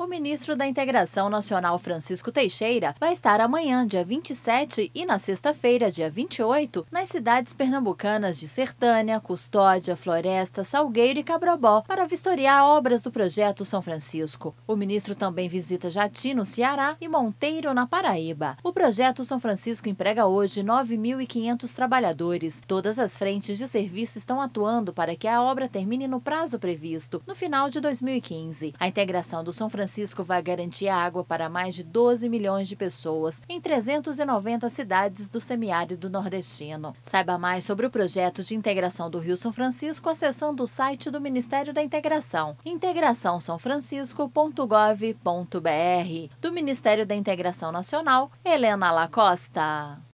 O ministro da Integração Nacional, Francisco Teixeira, vai estar amanhã, dia 27, e na sexta-feira, dia 28, nas cidades pernambucanas de Sertânia, Custódia, Floresta, Salgueiro e Cabrobó, para vistoriar obras do Projeto São Francisco. O ministro também visita Jati, no Ceará, e Monteiro, na Paraíba. O Projeto São Francisco emprega hoje 9.500 trabalhadores. Todas as frentes de serviço estão atuando para que a obra termine no prazo previsto, no final de 2015. A integração do São Francisco vai garantir água para mais de 12 milhões de pessoas em 390 cidades do semiárido nordestino. Saiba mais sobre o projeto de integração do Rio São Francisco acessando o site do Ministério da Integração, integraçãosãofrancisco.gov.br. Do Ministério da Integração Nacional, Helena Lacosta.